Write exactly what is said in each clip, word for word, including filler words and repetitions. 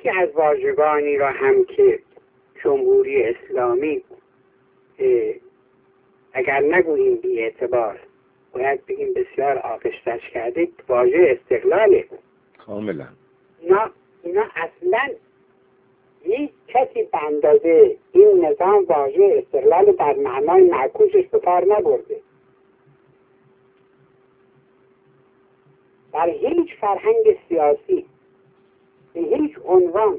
یکی از واژگانی را هم که جمهوری اسلامی اگر نگوییم بی اعتبار باید بگیم بسیار آغشتش کرده، واژه استقلاله. کاملا اینا, اینا اصلا هیچ کسی به اندازه این نظام واژه استقلال در معنای معکوسش به کار نبرده. در هیچ فرهنگ سیاسی به هیچ عنوان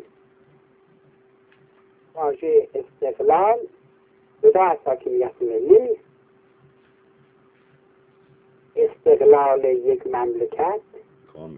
واژه استقلال جدا از حاکمیت ملی نیست. استقلال یک مملکت کامل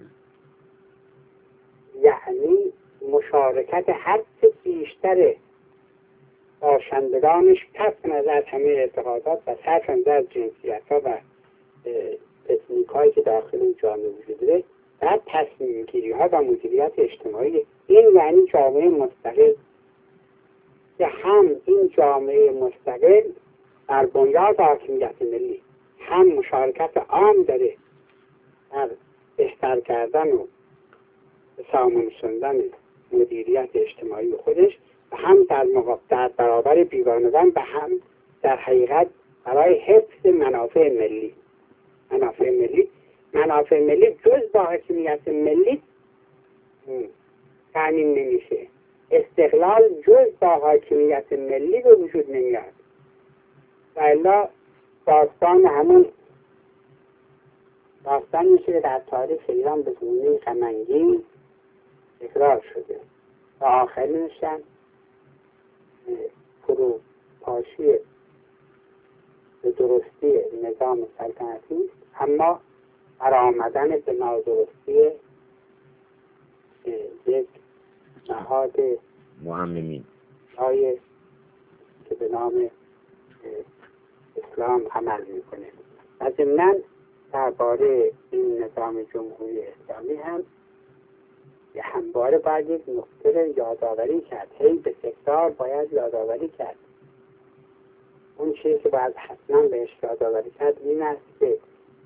یعنی مشارکت هر چه بیشتر باشندگانش پس نظر همه اعتقادات و صرف نظر جنسیت ها و تکنیک هایی که داخل این جامعه وجود داره در تصمیم گیری ها و مدیریت اجتماعی. این یعنی جامعه مستقل که هم این جامعه مستقل در بنیاد حاکمیت ملی هم مشارکت عام داره در بهتر کردن و سامون شدن مدیریت اجتماعی خودش و هم در مقابل در برابر بیگانگان و هم در حقیقت برای حفظ منافع ملی. منافع ملی منافع ملی جز با حاکمیت ملی تامین نمیشه. استقلال جز با حاکمیت ملی به وجود نمیاد. و الا داستان همون داستان میشه در تاریخ ایران به گونه غم‌انگیز تکرار شده و آخرینش هم فروپاشی به درستی نظام سلطنتی است، اما برآمدن به نادرستی یک نهاد معممین های که به نام اسلام عمل میکنه. و ضمناً درباره این نظام جمهوری اسلامی هم یه همواره باید یک نکته یادآوری کرد. هی به تکرار باید یادآوری کرد. اون چیزی که باید حتما بهش یادآوری کرد این است که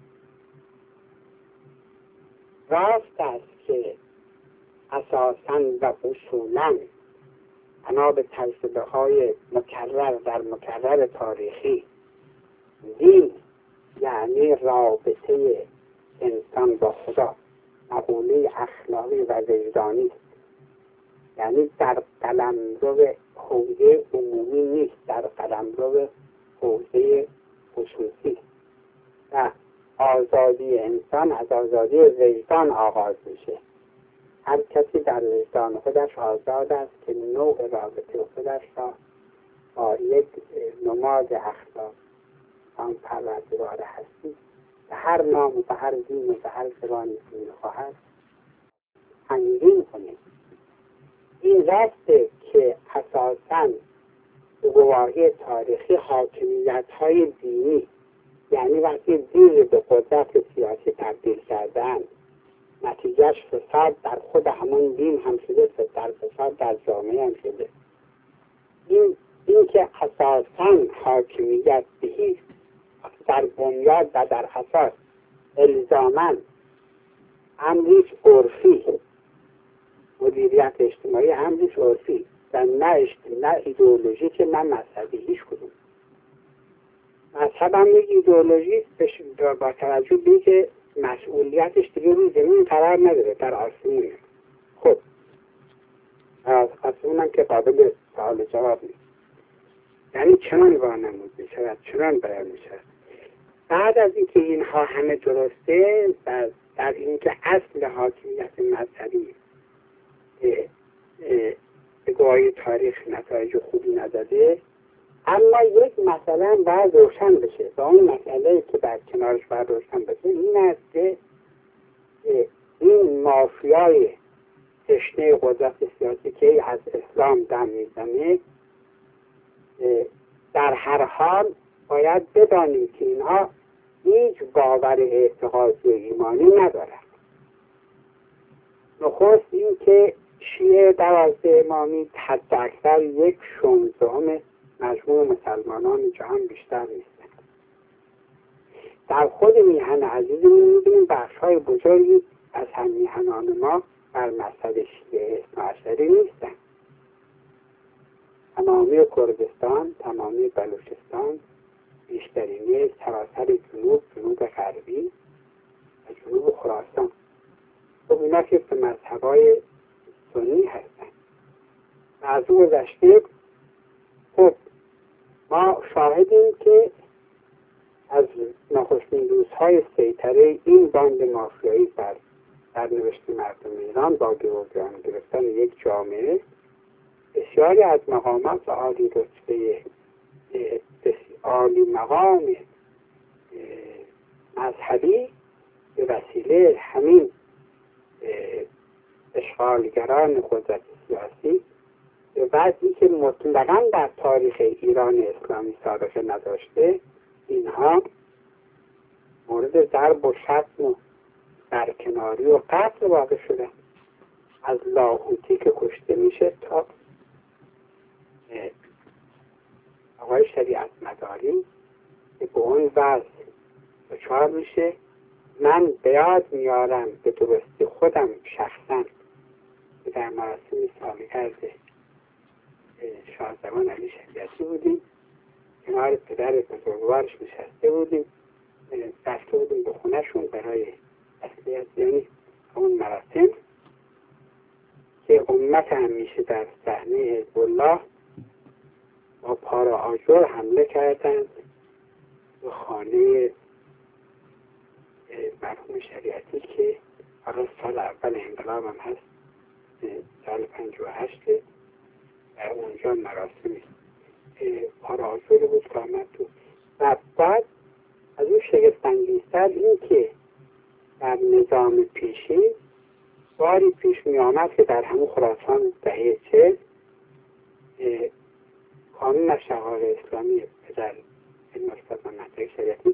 راست است که اساساً و اصولاً بنا به تجربه های مکرر در مکرر تاریخی دین یعنی رابطه انسان با خدا مقوله اخلاقی و وجدانی است. یعنی در قلمرو حوزه عمومی نیست، در قلمرو حوزه خصوصی و آزادی انسان از آزادی وجدان آغاز میشه. هر کسی در وجدان خودش آزاد است که نوع رابطه خودش را با یک نماد اخلاق آن پروردگار هستی به هر نام و به هر دین و به هر زبانی که میخواهد تنظیم کنه. این راسته که اساساً به گواهی تاریخی حاکمیت های دینی یعنی وقتی دین به قدرت سیاسی تبدیل کردن نتیجهش فساد در خود همون دین هم شده، در فساد در جامعه هم شده. این این که اساساً حاکمیت به هیچ در بنیاد و در اساس الزاماً امریش عرفی مدیریت اجتماعی امریش عرفی و نه نه ایدئولوژیک نه مذهبی هیچ کدوم. مذهب هم یک ایدئولوژی با توجه به که مسئولیتش دیگه روی زمین قرار نداره، در آسمونه. خب از آسمون هم که قابل سوال جواب نیست. یعنی چنان وانمود میشود، چنان بیان میشود. بعد از اینکه اینها همه درسته در, در اینکه اصل حاکمیت مذهبی به گواهی تاریخ نتایج خوبی نداده، اما یک مسئله باید روشن بشه و اون مسئله که در کنارش باید روشن بشه این است که این مافیای تشنه قدرت سیاسی که از اسلام دم میزنه در هر حال باید بدانیم که اینها هیچ باور اعتقادی و ایمانی ندارند. نخست این که شیعه دوازده امامی حد اکثر یک شانزدهم مجموع مسلمانان جهان بیشتر نیستند. در خود میهن عزیزمون می‌بینیم بخش‌های بزرگی از هم میهنان ما بر مذهب شیعه اثناعشری نیستن. تمامی کردستان، تمامی بلوچستان، بیشترینی سراسر جنوب، جنوب غربی و جنوب خراسان، خب اینا که به مذهبای سنی هستن. و از او گذشته خب ما شاهدیم که از نخستین روزهای سیطره این باند مافیایی بر سرنوشت مردم ایران با گروگان گرفتن یک جامعه، بسیاری از مقامات عالی رتبه، عالی مقام مذهبی به وسیله همین اشغالگران قدرت سیاسی به وضعی که مطلقاً در تاریخ ایران اسلامی سابقه نداشته، اینها مورد ضرب و شتم و برکناری و قتل واقع شدن. از لاهوتی که کشته میشه تا آقای شریعت مداری که به اون وضع دچار میشه. من به یاد میارم به درستی خودم شخصا که در مراسم سالگرد شاهزمان علی شریعتی بودیم، کنار پدر بزرگوارش نشسته بودیم، رفته بودیم به خونهشون برای تسلیت، یعنی اون مراسم که امت همیشه در صحنه حزب الله با پارا آجر حمله کردند به خانه مرحوم شریعتی که حالا سال اول انقلاب هم هست، سال پنجاه و هشت، و اونجا مراسم پارا آجر بود که آمد تو. و بعد از اون شگفت انگیزتر این که در نظام پیشی باری پیش می آمد که در همون خراسان دهه چهل قانون شغال اسلامی پدر مصطفی مهدی شریعتی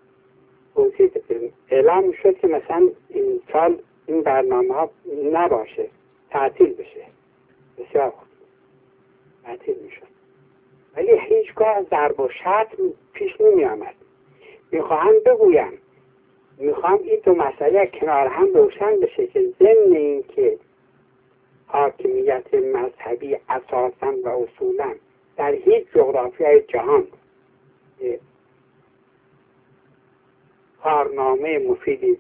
اعلام شد که مثلا این سال این برنامه ها نباشه، تعطیل بشه. بسیار خوب، تعطیل می شد، ولی هیچگاه ضرب و شتم پیش نمی آمد. می خواهم بگویم، می خواهم این دو مسئله کنار هم روشن بشه که ضمن این که حاکمیت مذهبی اساساً و اصولاً در هیچ جغرافیای جهان کارنامه مفیدی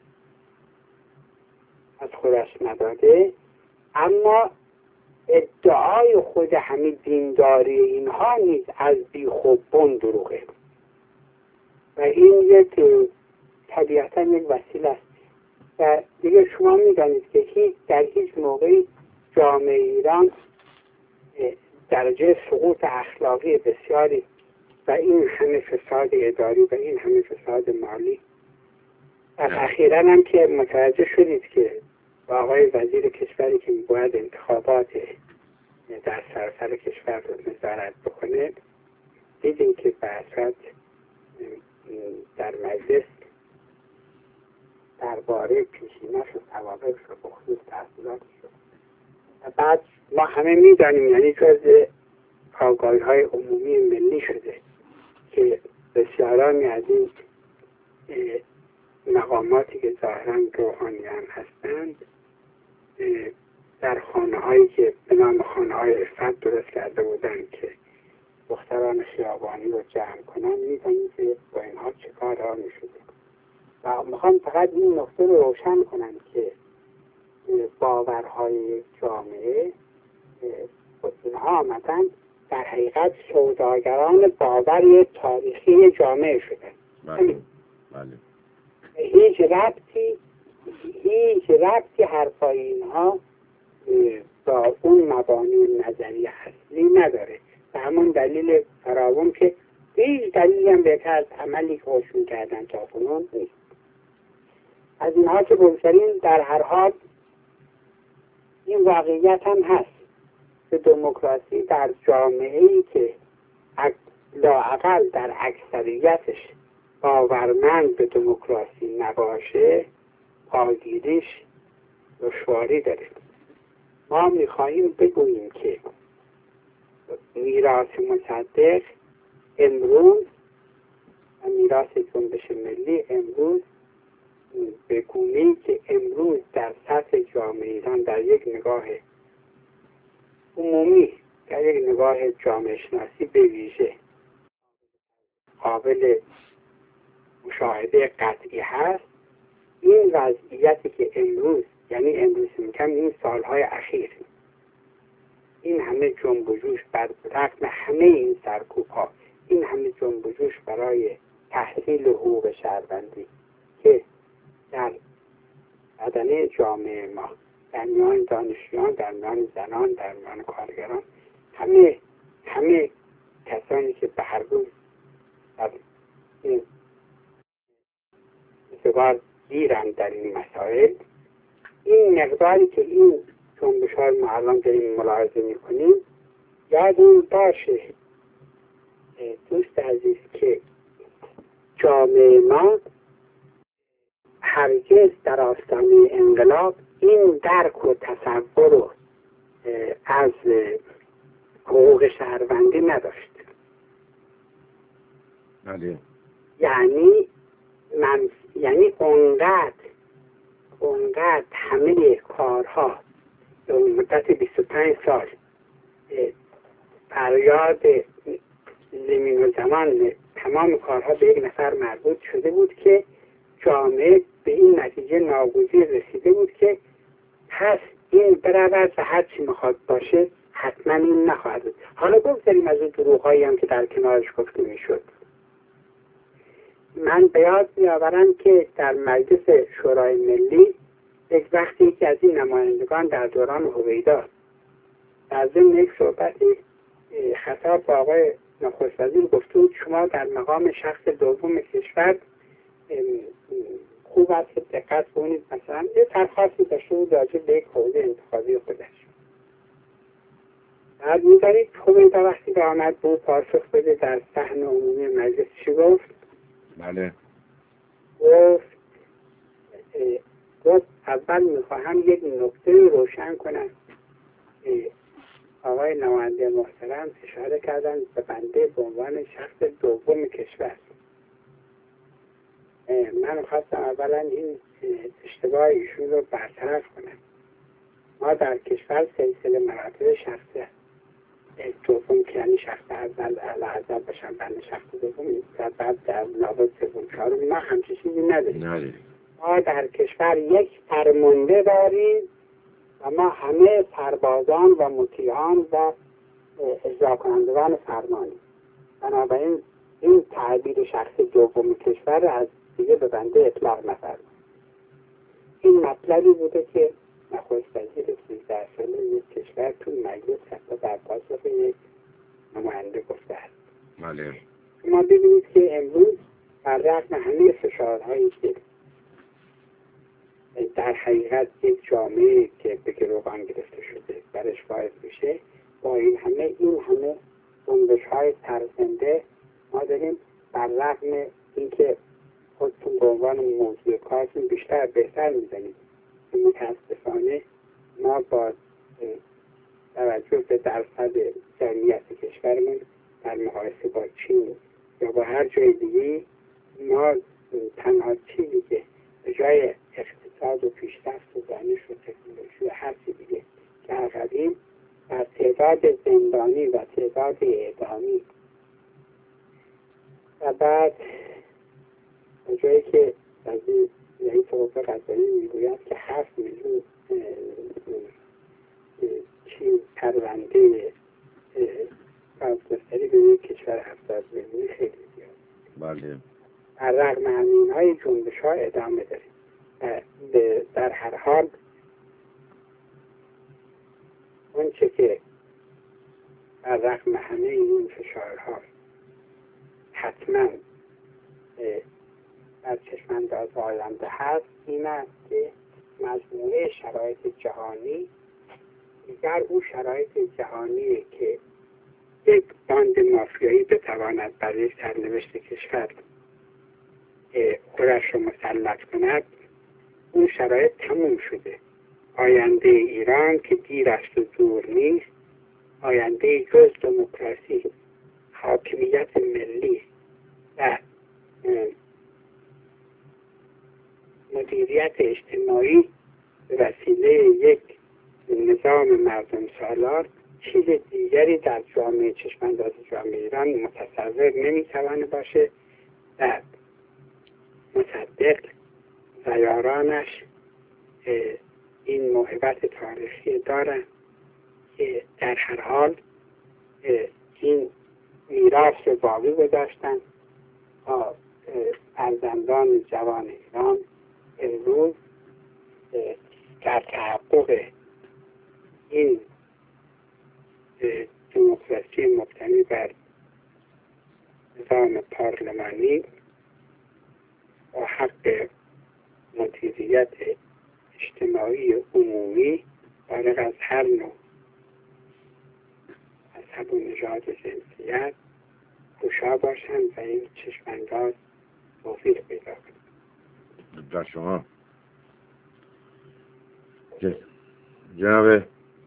از خودش نداده، اما ادعای خود همین دینداری اینها نیز از بیخوبون دروغه و این یک طبیعتا یک وسیله است. و دیگه شما میدانید که هیچ در هیچ موقعی جامعه ایران درجه سقوط اخلاقی بسیاری و این همه فساد اداری و این همه فساد مالی و اخیراً هم که متوجه شدید که با آقای وزیر کشوری که باید انتخابات در سراسر کشور رو نظارت بکنه، دیدیم که به اصل در مجلس درباره پیشینش و سوابقش رو بخصوص تحصیلات شد. و بعد ما همه میدانیم، یعنی جز آگاهی های عمومی ملی شده که بسیارانی از این مقاماتی که ظاهراً روحانیان هستند در خانه هایی که به نام خانه های عفت درست کرده بودند که دختران خیابانی رو جمع کنن، میدانیم که با اینها چه کارها میشده. و میخوام فقط این نقطه رو روشن کنم که باورهای جامعه اینها آمدن در حقیقت سوداگران باور تاریخی جامعه شدن. بله بله. هیچ ربطی هیچ ربطی حرفای اینها با اون مبانی نظری اصلی نداره. به همون دلیل فراوان که هیچ دلیلی هم بهتر از عملی که خودشون کردن تا کنون نیست. از اینها که بگذاریم، در هر حال این واقعیت هم هست که دموکراسی در جامعه‌ای که لااقل در اکثریتش باورمند به دموکراسی نباشه، پایگیریش دشواری داره. ما میخواهیم بگوییم که میراث مصدق امروز و میراث جنبش ملی امروز به گونه‌ای که امروز در سطح جامعه ایران در یک نگاه عمومی، در یک نگاه جامعه شناسی به ویژه قابل مشاهده قطعی هست، این وضعیتی که امروز، یعنی امروز میگم این سالهای اخیر، این همه جنب و جوش بر رغم همه این سرکوب‌ها، این همه جنب و جوش برای تحصیل حقوق شهروندی که در بدنه جامعه ما، در میان دانشجویان، در میان زنان، در میان کارگران، همه همه کسانی که به هر روز در این بسیار دیرند در این مسائل، این مقداری که این جنبش‌های ما الان داریم ملاحظه می‌کنیم، یادمون باشه دوست عزیز که جامعه ما هرگز در آستانه انقلاب این درک و تصور رو از حقوق شهروندی نداشت. بله. یعنی من یعنی اونقدر اونقدر همه کارها به مدت بیست و پنج سال فریاد زمین و زمان تمام کارها به یک نفر مربوط شده بود که جامعه به این نتیجه ناگزیر رسیده بود که پس این برابر به هر چی میخواد باشه حتما این نخواهد بود. حالا بگذاریم از اون دروغ‌هایی هم که در کنارش گفته میشد. من به یاد میآورم که در مجلس شورای ملی یک وقتی که از این نمایندگان در دوران هویدا در ضمن یک صحبتی خطاب با آقای نخست وزیر گفته بود شما در مقام شخص دوم کشور خوب است که دقت کنید، مثلا یه درخواستی داشته بود راجع به یک حوزه انتخابی خودش. بعد می‌دارید هویدا وقتی که آمد به پاسخ بده در صحن عمومی مجلس چی گفت؟ بله. گفت گفت اول میخواهم یک نکته روشن کنم. آقای نماینده محترم اشاره کردن به بنده به عنوان شخص دوم کشور. من خواستم اولا این اشتباه ایشون رو برطرف کنم. ما در کشور سلسله مراتب شخص دوم که یعنی شخص اول اعلی باشن بنده شخص دوم و بعد در لابد سوم چهارم، ما همچین چیزی نداریم. نداریم. ما در کشور یک فرمانده داریم و ما همه سربازان و مطیعان و اجرا کنندگان فرمانیم. بنابراین این تعبیر شخص دوم کشور از دیگه به بنده اطلاق نفرمایید. این مطلبی بوده که نخست وزیر سیزده ساله یک کشور تو مجلس حتی در پاسخ یک نماینده گفته است. بله. ما ببینید که امروز بر رغم همه فشارهایی که در حقیقت یک جامعه که به گروگان گرفته شده برش باعث میشه، با این همه این همه جنبش‌های سرزنده ما داریم بر رغم اینکه خودتون به عنوان موضوع کارتون بیشتر بهتر می‌دونید، متاسفانه ما با توجه به درصد جمعیت کشورمون در مقایسه با چین یا با هر جای دیگه، ما تنها چیزی که به جای اقتصاد و پیشرفت و دانش و تکنولوژی و هر چیز دیگه که عقبیم در تعداد زندانی و تعداد اعدامی و بعد به جایی که از این رئیس حقوق قضایی میگوید که هفت میلیون چین پرونده بازگستری به یک کشور هفتاد میلیونی خیلی زیاد. بله. در رغم همین های جنبش ها ادامه داریم. در هر حال اون چه که در رغم همه این فشارها حتما در چشمانداز آینده هست، این است که مجموعه شرایط جهانی دیگر او شرایط جهانیه که یک باند مافیایی بتواند بر یک سرنوشت کشور خودش رو مسلط کند. اون شرایط تموم شده. آینده ایران که دیر است و دور نیست، آینده جز دموکراسی، حاکمیت ملی و مدیریت اجتماعی به وسیله یک نظام مردم سالار چیز دیگری در جامعه چشمانداز جامعه ایران متصور نمیتوانه باشه و مصدق و یارانش این موهبت تاریخی دارن که در هر حال این میراث رو باقی گذاشتن تا فرزندان جوان ایران امروز در تحقق این دموکراسی مبتنی بر نظام پارلمانی و حق مدیریت اجتماعی عمومی فارغ از هر نوع مذهب و نژاد و جنسیت گشا باشند و این چشمانداز توفیق پیدا کنند. در شما جناب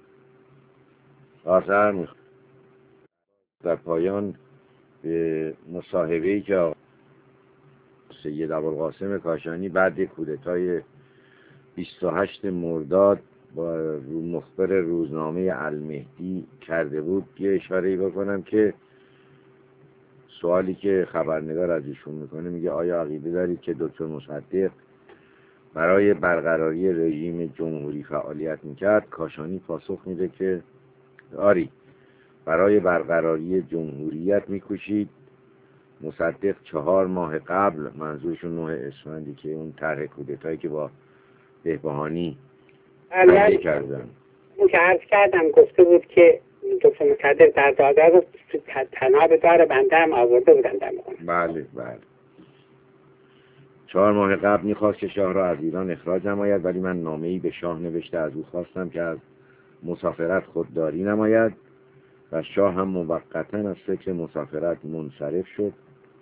آذر در پایان به مصاحبه‌ای که سید ابوالقاسم کاشانی بعد کودتای بیست و هشت مرداد با مخبر روزنامه المهدی کرده بود یه اشاره‌ای بکنم که سوالی که خبرنگار از ایشون میکنه میگه آیا عقیده دارید که دکتر مصدق برای برقراری رژیم جمهوری فعالیت میکرد؟ کاشانی پاسخ میده که آری، برای برقراری جمهوریت میکوشید. مصدق چهار ماه قبل، منظورشون نه اسفندی که اون طرح کودتایی که با بهبهانی عملی کردن، اون که عرض کردم گفته بود که دکتر مصدق در دادگاه رو تناب دار بنده هم آورده بودن در مقام. بله بله. چهار ماه قبل میخواست که شاه را از ایران اخراج نماید، ولی من نامه‌ای به شاه نوشته از او خواستم که از مسافرت خودداری نماید و شاه هم موقتا از فکر مسافرت منصرف شد.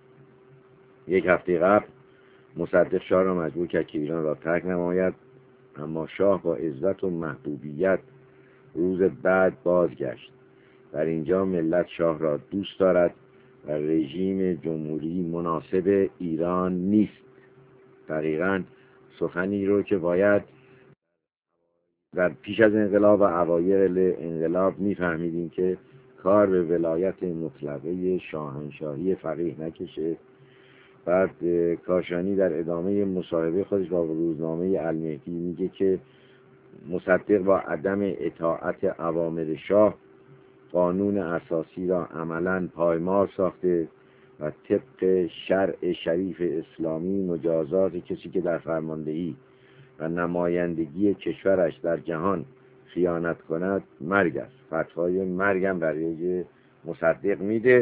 یک هفته قبل مصدق شاه را مجبور کرد که ایران را ترک نماید، اما شاه با عزت و محبوبیت روز بعد بازگشت. در اینجا ملت شاه را دوست دارد و رژیم جمهوری مناسب ایران نیست. دقیقاً سخنی رو که باید در پیش از انقلاب و اوایل انقلاب میفهمیدیم که کار به ولایت مطلقه شاهنشاهی فقیه نکشه. بعد کاشانی در ادامه مصاحبه خودش با روزنامه المهدی میگه که مصدق با عدم اطاعت اوامر شاه قانون اساسی را عملاً پایمال ساخته و طبق شرع شریف اسلامی مجازات کسی که در فرماندهی و نمایندگی کشورش در جهان خیانت کند مرگ است. فتوای مرگ هم برای مصدق میده.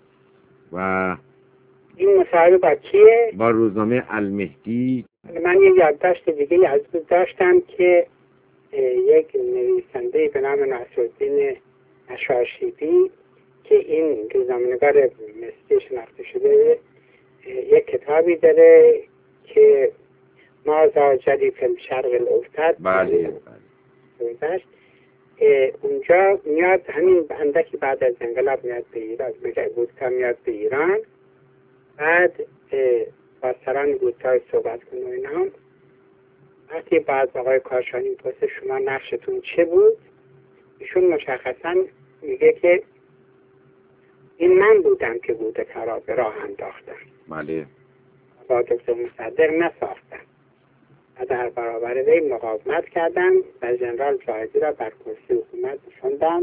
و این مصاحبه با کیه؟ با روزنامه المهدی. من یه یادداشت دیگه از او داشتم که یک نویسنده به نام ناصرالدین اشاشیبی که این روزنامه‌نگار مصری شناخته شده یک کتابی داره که ما زاجری فی الشرق الاوسط. بله بله. اونجا میاد همین اندکی بعد از انقلاب میاد به ایران، میگه گوستا میاد به ایران، بعد با سران گوستا صحبت کنه و اینا. وقتی بعد آقای کاشانی پرسه شما نقشتون چه بود، ایشون مشخصا میگه که این من بودم که کودتا را به راه انداختم. بله. با دکتر مصدق نساختم و در برابر وی مقاومت کردم و ژنرال جاهدی را بر کرسی حکومت نشاندم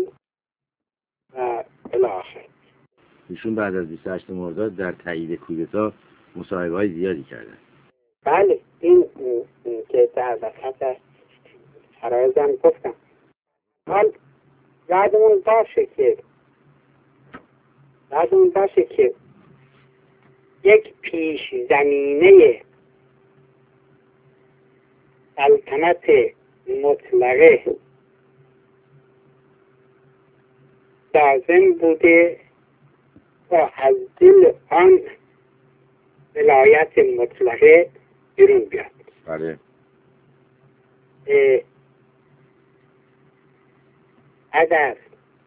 و الی آخر. ایشون بعد از بیست و هشت مرداد در تایید کودتا مصاحبه‌های زیادی کردن. بله، این, این که در وسط شرایطم گفتم. حال یادمون باشه که یادمون باشه که یک پیش زمینه سلطنت مطلقه لازم بوده تا از دل آن ولایت مطلقه بیرون بیاد. بله. اگر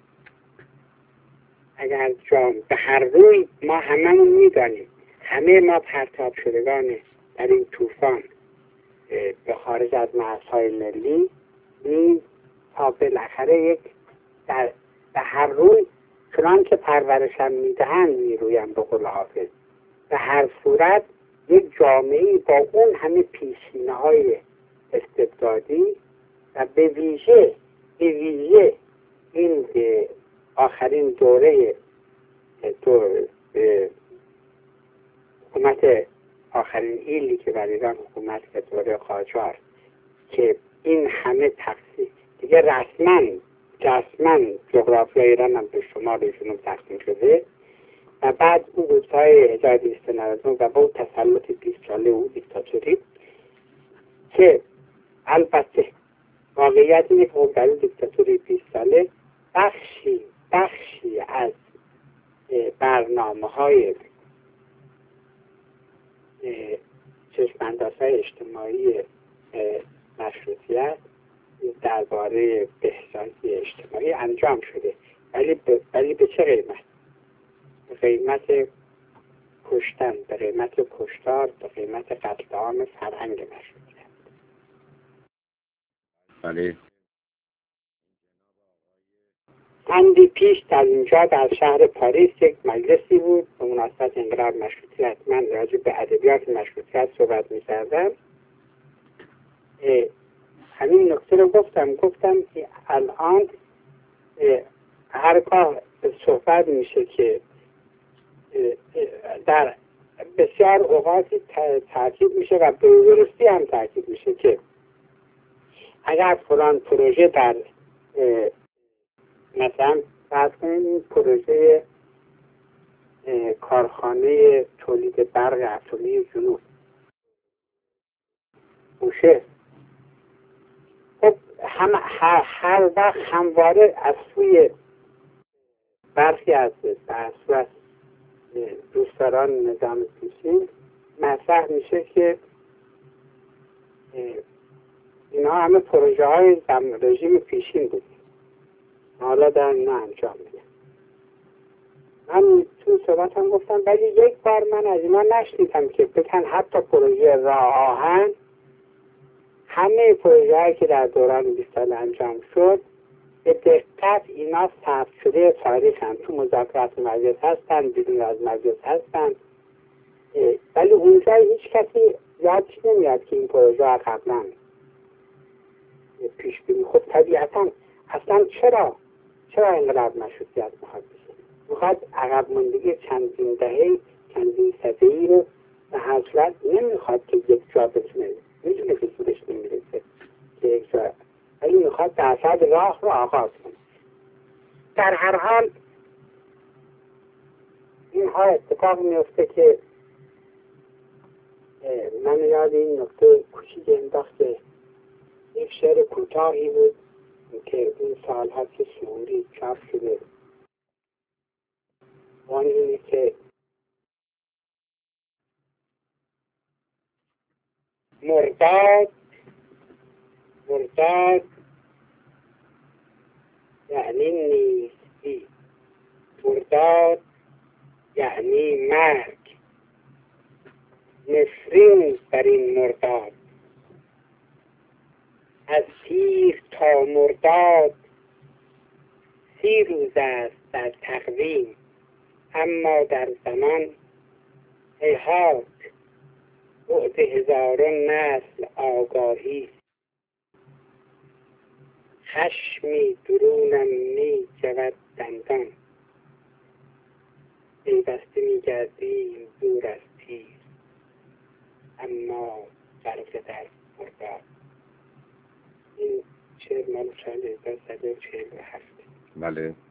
اگر جام به هر روی ما هممون میدانیم، همه ما پرتاب شدگان در این طوفان به خارج از مرزهای ملی نیز تا بالاخره یک در به هر روی چنان که پرورشم میدهند میرویم به قول حافظ. به هر صورت یک جامعه با اون همه پیشینه های استبدادی و به ویژه به ویژه این آخرین دوره دور حکومت آخرین ایلی که بر ایران حکومت که دوره قاجار که این همه تقسیم دیگه رسما رسما جغرافی ایران هم به شمال و جنوب تقسیم شده و بعد اون روزهای هزار و دویست و نود و نه و با اون تسلط بیست ساله او دیکتاتوری که البته واقعیت اینه که در اون دیکتاتوری بیست ساله بخشی بخشی از برنامه های چشم‌اندازهای اجتماعی مشروطیت درباره بهزادی اجتماعی انجام شده، ولی به ولی به چه قیمت؟ به قیمت کشتن، به قیمت کشتار، به قیمت قتل عام فرهنگ مشروطیت. بله. چندی پیش در اینجا در شهر پاریس یک مجلسی بود به مناسبت انقلاب مشروطیت. من راجع به ادبیات مشروطیت صحبت می‌کردم. همین نکته رو گفتم گفتم که الان هرگاه صحبت میشه که در بسیار اوقاتی تاکید میشه و به درستی هم تاکید میشه که اگر فلان پروژه در مثلا فرض کنید این پروژه کارخانه تولید برق اتمی جنوب بوشه، خب هم هر, هر وقت همواره از سوی برخی از از دوستداران نظام پیشین مطرح میشه که اینا همه پروژه های رژیم پیشین بود، حالا در اینا انجام میده. من تو صحبت هم گفتم ولی یک بار من از اینا نشنیدم که بکن حتی پروژه راه آهن، همه پروژه هایی که در دوران بیست سال انجام شد به دقت اینا ثبت شده تاریخ هم تو مذاکرات مجلس هستن، بیرون از مجلس هستن، ولی اونجا هیچ کسی یادش نمیاد که این پروژه ها قبلا پیش بینی. خب طبیعتا اصلا چرا چرا انقلاب مشروطیت میخواد بشه؟ میخواد عقب ماندگی چندین دهه چندین سده‌ای رو به هر صورت نمیخواد که یک جا بتونه، میدونه که سودش نمیرسه که یک جا، ولی میخواد درصد راه رو آغاز کنه. در هر حال اینها اتفاق میفته که من یاد این نکته کوچیک انداخت که یک شعر کوتاهی بود که این سال هست که شعوری چاپ شده، وان اینه که مرداد مرداد یعنی نیستی، مرداد یعنی مرگ، نفرین بر این مرداد، از تیر تا مرداد سی روز است در تقویم، اما در زمان هیهات بعد هزاران نسل آگاهی، خشمی درونم می جود دندان، پیوسته می گردیم دور از تیر، اما غرقه در مرداد. این شعر مال سال هزار و سیصد و چهل و هفت. بله.